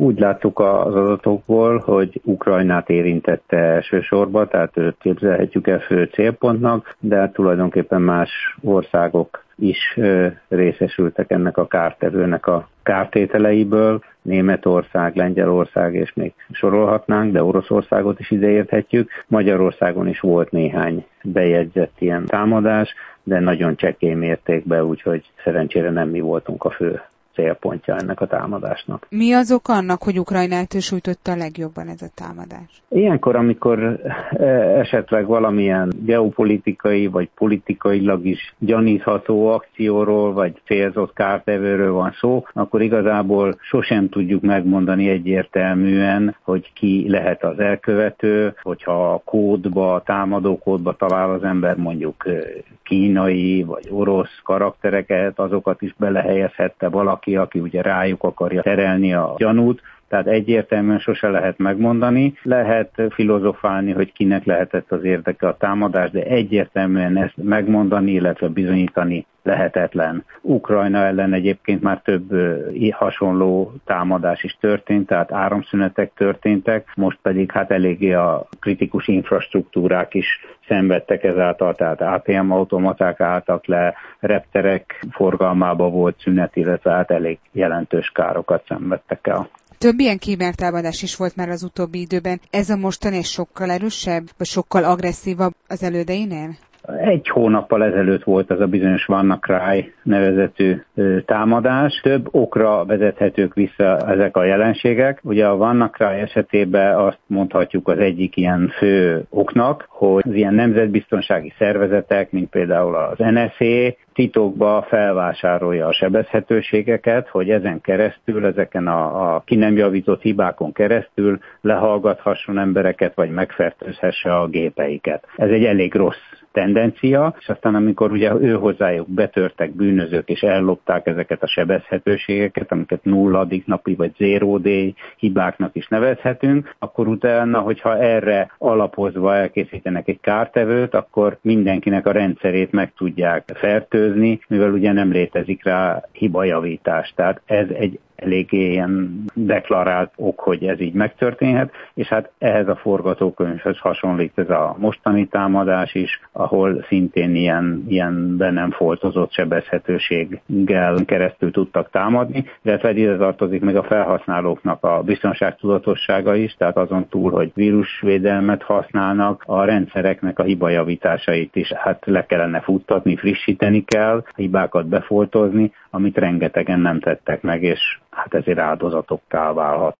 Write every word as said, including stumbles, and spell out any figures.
Úgy láttuk az adatokból, hogy Ukrajnát érintette elsősorban, tehát őt képzelhetjük el fő célpontnak, de tulajdonképpen más országok is részesültek ennek a kártevőnek a kártételeiből. Németország, Lengyelország, és még sorolhatnánk, de Oroszországot is ideérthetjük. Magyarországon is volt néhány bejegyzett ilyen támadás, de nagyon csekély mértékben, úgyhogy szerencsére nem mi voltunk a fő célpontja ennek a támadásnak. Mi az ok annak, hogy Ukrajnát sújtotta a legjobban ez a támadás? Ilyenkor, amikor esetleg valamilyen geopolitikai vagy politikailag is gyanítható akcióról vagy célzott kártevőről van szó, akkor igazából sosem tudjuk megmondani egyértelműen, hogy ki lehet az elkövető, hogyha a kódba, a támadó kódba talál az ember mondjuk kínai vagy orosz karaktereket, azokat is belehelyezhette valaki, aki ugye rájuk akarja terelni a gyanút. Tehát egyértelműen sose lehet megmondani. Lehet filozofálni, hogy kinek lehetett az érdeke a támadás, de egyértelműen ezt megmondani, illetve bizonyítani lehetetlen. Ukrajna ellen egyébként már több hasonló támadás is történt, tehát áramszünetek történtek, most pedig hát eléggé a kritikus infrastruktúrák is szenvedtek ezáltal, tehát á té em automaták álltak le, repterek forgalmába volt szünet, illetve hát elég jelentős károkat szenvedtek el. Több ilyen kibertámadás is volt már az utóbbi időben. Ez a mostani sokkal erősebb, vagy sokkal agresszívabb az elődeinél? Egy hónappal ezelőtt volt az a bizonyos WannaCry nevezetű támadás. Több okra vezethetők vissza ezek a jelenségek. Ugye a WannaCry esetében azt mondhatjuk az egyik ilyen fő oknak, hogy az ilyen nemzetbiztonsági szervezetek, mint például az en es á, titokba felvásárolja a sebezhetőségeket, hogy ezen keresztül, ezeken a, a ki nem javított hibákon keresztül lehallgathasson embereket, vagy megfertőzhesse a gépeiket. Ez egy elég rossz tendencia, és aztán amikor ugye ő hozzájuk betörtek bűnözők, és ellopták ezeket a sebezhetőségeket, amiket nulladik napi vagy zero day hibáknak is nevezhetünk, akkor utána, hogyha erre alapozva elkészítenek egy kártevőt, akkor mindenkinek a rendszerét meg tudják fertőzni, mivel ugye nem létezik rá hibajavítás. Tehát ez egy eléggé ilyen deklarált ok, hogy ez így megtörténhet, és hát ehhez a forgatókönyvhöz hasonlít ez a mostani támadás is, ahol szintén ilyen, ilyen be nem foltozott sebezhetőséggel keresztül tudtak támadni, illetve ide tartozik meg a felhasználóknak a biztonságtudatossága is, tehát azon túl, hogy vírusvédelmet használnak, a rendszereknek a hibajavításait is hát le kellene futtatni, frissíteni kell, hibákat befoltozni, amit rengetegen nem tettek meg, és hát ezért áldozatokká válhat.